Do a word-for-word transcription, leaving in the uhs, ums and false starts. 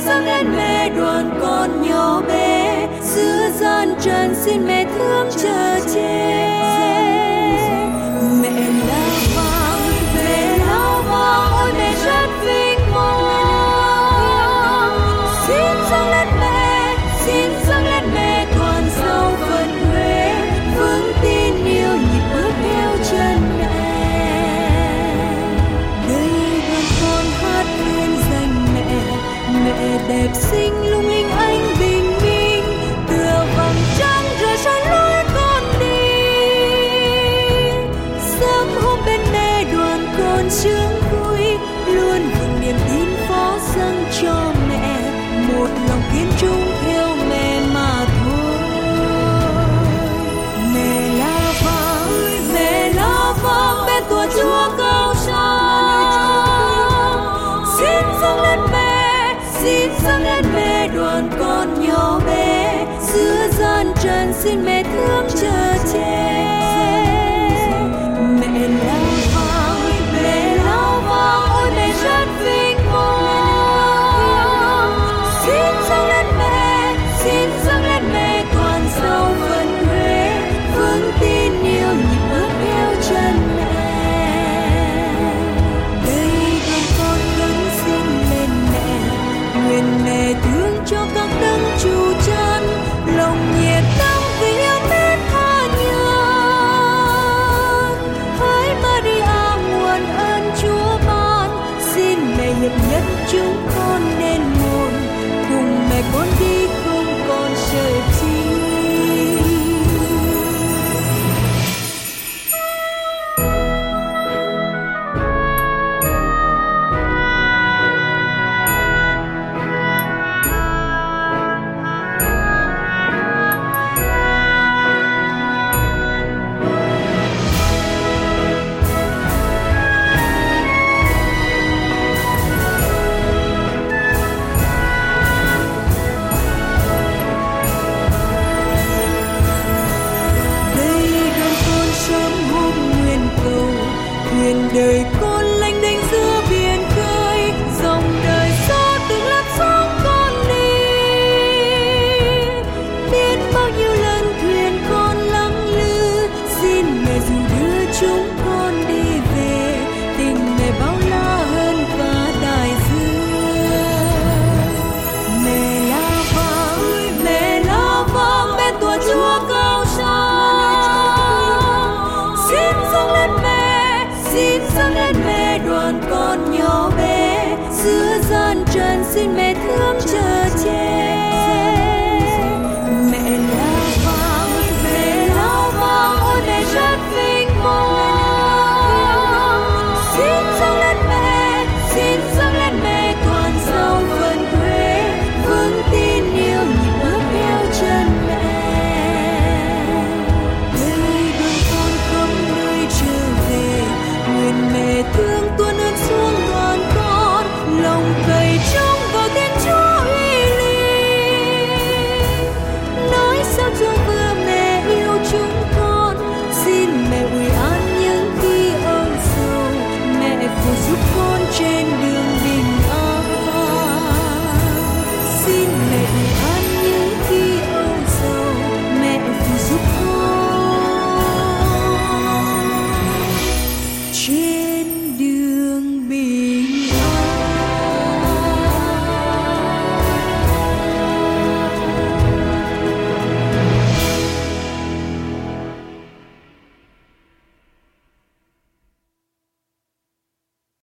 dâng lên mẹ đoàn con nhỏ bé, giữa gian trần xin mẹ thương chở che. Mẹ lá vàng, mẹ lá vàng, ôi mẹ rất vinh quang. Xin dâng lên mẹ, xin dâng lên mẹ toàn giàu vận huệ, vững tin yêu nhịp bước theo chân mẹ. Đây đoàn con hát lên danh mẹ, mẹ đẹp xinh lung linh ánh bình minh, tựa vầng trăng rơi soi lối con đi. Sớm hôm bên mẹ đoàn con sướng vui, luôn vững niềm tin phó dâng cho mẹ, một lòng kiên trung theo mẹ mà thôi. Mẹ lá vàng, mẹ lá vàng bên tua Chúa cao sang, xin dâng lên mẹ, xin dâng lên mẹ đoàn con nhỏ bé, giữa gian trần xin mẹ thương chở che. Mẹ lá vàng, mẹ lá vàng, ôi mẹ rất vinh quang. Xin dâng lên mẹ, xin dâng lên mẹ toàn giàu vận huệ, vững tin yêu nhịp bước theo chân mẹ. Đây đoàn con khấn xin lên mẹ, nguyện mẹ thương cho các đấng trụ chân, lòng nhiệt tâm tình yêu mến tha nhân. Hỡi Maria nguồn ơn Chúa ban, xin mẹ hiệp nhất chúng con nên một, cùng mẹ con đi không còn sợ chi. Đời con lênh đênh giữa biển khơi, dòng đời gió từng lát sóng con đi. Biết bao nhiêu lần thuyền con lắng lư, xin mẹ dù đưa chúng con đi về, tình mẹ bao la hơn cả đại dương. Mẹ lá vàng, mẹ lá vàng bên tua Chúa cao sang, xin dâng lên mẹ, xin dâng lên mẹ đoàn con nhỏ bé, giữa gian trần xin mẹ thương chở che.